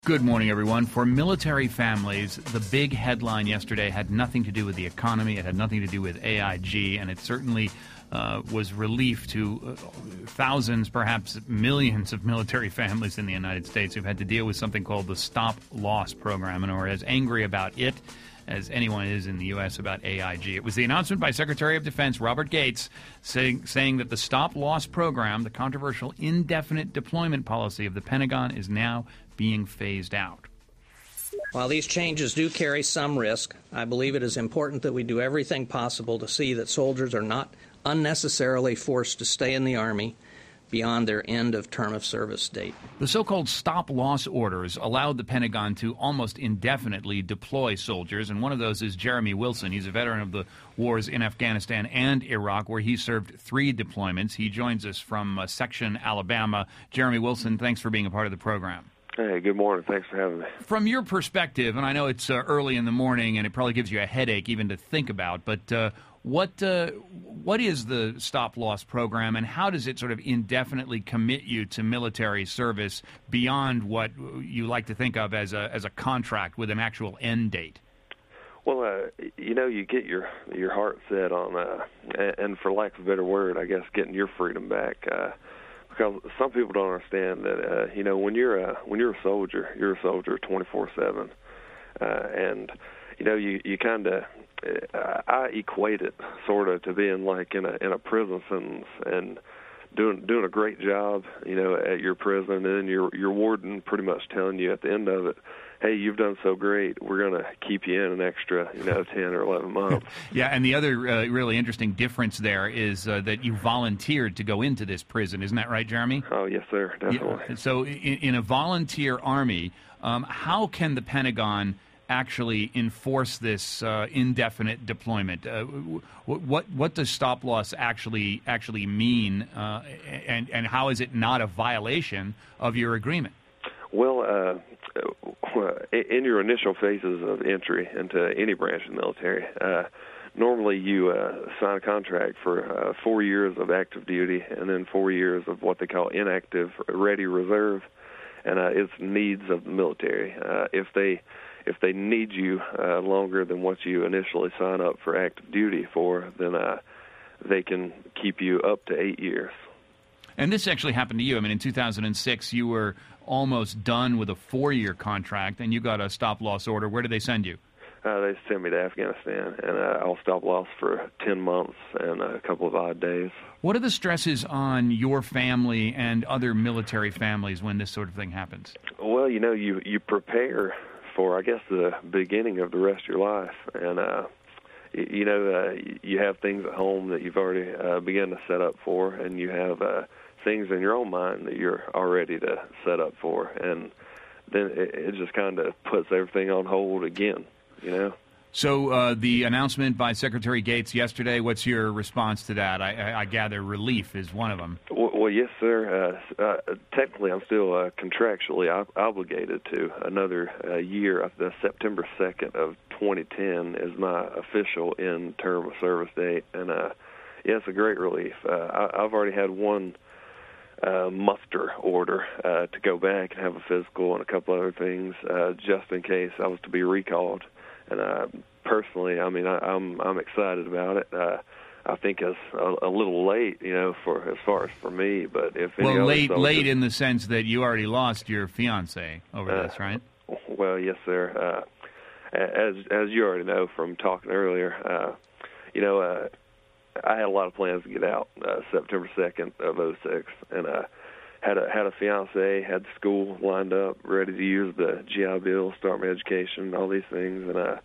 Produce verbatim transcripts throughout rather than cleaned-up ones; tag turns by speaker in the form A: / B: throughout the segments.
A: Good morning, everyone. For military families, the big headline yesterday had nothing to do with the economy. It had nothing to do with A I G, and it certainly uh, was relief to uh, thousands, perhaps millions of military families in the United States who've had to deal with something called the Stop Loss Program and are as angry about it as anyone is in the U S about A I G. It was the announcement by Secretary of Defense Robert Gates saying, saying that the Stop Loss Program, the controversial indefinite deployment policy of the Pentagon, is now being phased out.
B: While these changes do carry some risk, I believe it is important that we do everything possible to see that soldiers are not unnecessarily forced to stay in the Army beyond their end of term of service date.
A: The so-called stop-loss orders allowed the Pentagon to almost indefinitely deploy soldiers, and one of those is Jeremy Wilson. He's a veteran of the wars in Afghanistan and Iraq, where he served three deployments. He joins us from uh, Section, Alabama. Jeremy Wilson, thanks for being a part of the program.
C: Hey, good morning. Thanks for having me.
A: From your perspective, and I know it's uh, early in the morning and it probably gives you a headache even to think about, but uh, what uh, what is the stop-loss program, and how does it sort of indefinitely commit you to military service beyond what you like to think of as a as a contract with an actual end date?
C: Well, uh, you know, you get your your heart set on, uh, and for lack of a better word, I guess, getting your freedom back. Uh, Because some people don't understand that, uh, you know, when you're a when you're a soldier, you're a soldier twenty-four seven, uh, and you know, you you kind of uh, I equate it sort of to being like in a in a prison sentence and doing doing a great job, you know, at your prison, and then your your warden pretty much telling you at the end of it, hey, you've done so great, we're going to keep you in an extra, you know, ten or eleven months.
A: Yeah, and the other uh, really interesting difference there is uh, that you volunteered to go into this prison. Isn't that right, Jeremy?
C: Oh, yes, sir, definitely.
A: Yeah. So in, in a volunteer army, um, how can the Pentagon actually enforce this uh, indefinite deployment? Uh, what what does stop loss actually actually mean, uh, and, and how is it not a violation of your agreement?
C: Well, uh, in your initial phases of entry into any branch of the military, uh, normally you uh, sign a contract for uh, four years of active duty and then four years of what they call inactive ready reserve, and uh, it's needs of the military. Uh, if they if they need you uh, longer than what you initially sign up for active duty for, then uh, they can keep you up to eight years.
A: And this actually happened to you. I mean, in two thousand six, you were almost done with a four-year contract, and you got a stop-loss order. Where did they send you?
C: Uh, they sent me to Afghanistan, and uh, I'll stop loss for ten months and a couple of odd days.
A: What are the stresses on your family and other military families when this sort of thing happens?
C: Well, you know, you, you prepare for, I guess, the beginning of the rest of your life. And, uh, you, you know, uh, you have things at home that you've already uh, begun to set up for, and you have uh, things in your own mind that you're all ready to set up for. And then it, it just kind of puts everything on hold again, you know?
A: So uh, the announcement by Secretary Gates yesterday, what's your response to that? I, I, I gather relief is one of them.
C: Well, well yes, sir. Uh, uh, technically, I'm still uh, contractually ob- obligated to another uh, year. The September second of twenty ten is my official end term of service date. And, uh, yeah, it's a great relief. Uh, I, I've already had one uh, muster order uh, to go back and have a physical and a couple other things uh, just in case I was to be recalled. And uh, personally, I mean, I, I'm I'm excited about it. Uh, I think it's a, a little late, you know, for as far as for me. But if any
A: well, late
C: soldiers,
A: late in the sense that you already lost your fiance over
C: uh,
A: this, right?
C: Well, yes, sir. Uh, as as you already know from talking earlier, uh, you know, uh, I had a lot of plans to get out uh, September second of oh six, and uh, had a had a fiance, had school lined up, ready to use the G I Bill, start my education, all these things, and uh,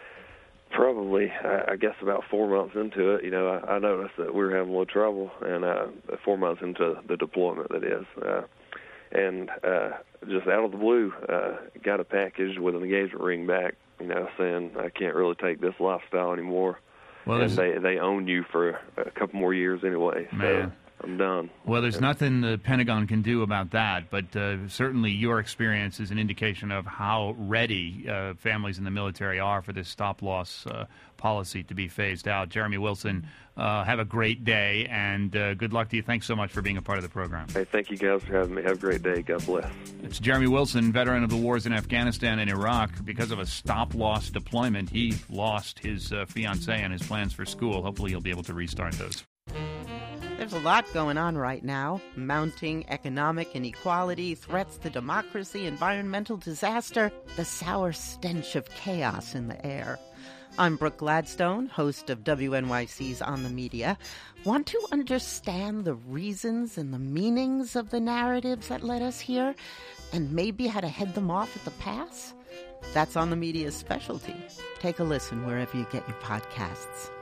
C: probably, I, I guess, about four months into it, you know, I, I noticed that we were having a little trouble, and uh, four months into the deployment, that is, uh, and uh, just out of the blue, uh, got a package with an engagement ring back, you know, saying I can't really take this lifestyle anymore, well, and they they own you for a couple more years anyway.
A: Man.
C: So, I'm done.
A: Well, there's nothing the Pentagon can do about that, but uh, certainly your experience is an indication of how ready uh, families in the military are for this stop-loss uh, policy to be phased out. Jeremy Wilson, uh, have a great day, and uh, good luck to you. Thanks so much for being a part of the program.
C: Hey, thank you guys for having me. Have a great day. God bless.
A: It's Jeremy Wilson, veteran of the wars in Afghanistan and Iraq. Because of a stop-loss deployment, he lost his uh, fiancée and his plans for school. Hopefully he'll be able to restart those.
D: There's a lot going on right now. Mounting economic inequality, threats to democracy, environmental disaster, the sour stench of chaos in the air. I'm Brooke Gladstone, host of W N Y C's On the Media. Want to understand the reasons and the meanings of the narratives that led us here, and maybe how to head them off at the pass? That's On the Media's specialty. Take a listen wherever you get your podcasts.